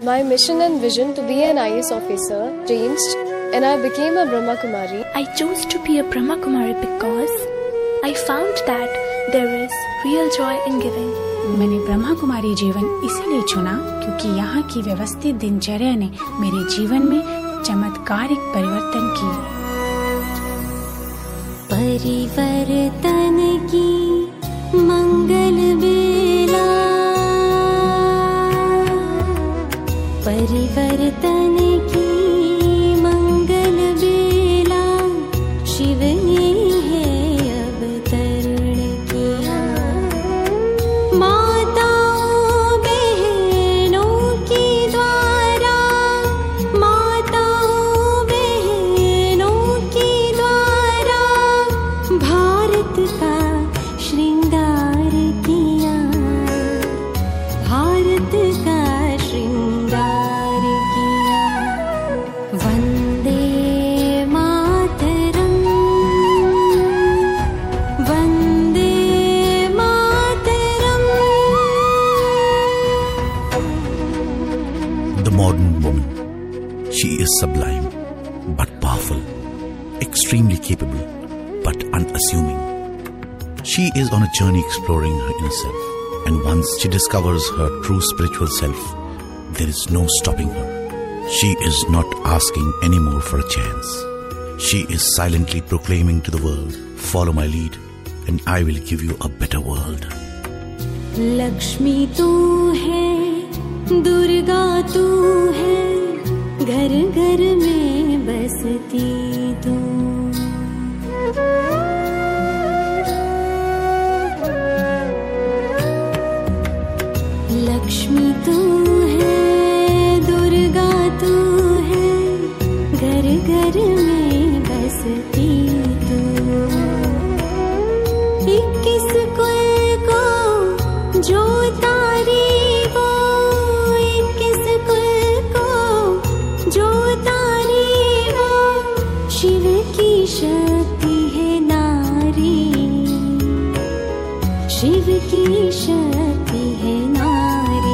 My mission and vision to be an IAS officer changed and I became a Brahma Kumari. I chose to be a Brahma Kumari because I found that there is real joy in giving. मैंने ब्रह्मा कुमारी जीवन इसीलिए चुना क्योंकि यहाँ की व्यवस्थित दिनचर्या ने मेरे जीवन में चमत्कारिक परिवर्तन किए। परिवर्तन की मंगल बेला, परिवर्तन की मंगल बेला, शिव ने है अवतरण किया। माताओं बहनों के द्वारा, माताओं बहनों के द्वारा भारत का श्रृंगार किया, भारत का श्रृंगार किया। Vande Mataram, Vande Mataram. The modern woman. She is sublime, but powerful, extremely capable, but unassuming. She is on a journey exploring her inner self, and once she discovers her true spiritual self, there is no stopping her. She is not asking anymore for a chance. She is silently proclaiming to the world, follow my lead, and I will give you a better world. Lakshmi तू है, दुर्गा तू है, घर घर में बसती तू। लक्ष्मी तू है, दुर्गा तू है, घर घर में बसती तू। 21 कुल को जो तारी वो, 21 कुल को जो तारी वो, शिव की शक्ति है नारी, शिव की शक्ति है नारी।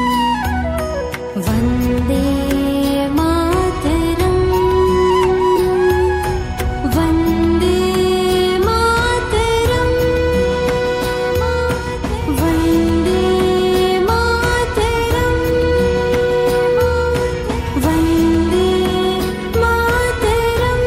वंदे मातरम, वंदे मातरम, वंदे मातरम, वंदे मातरम।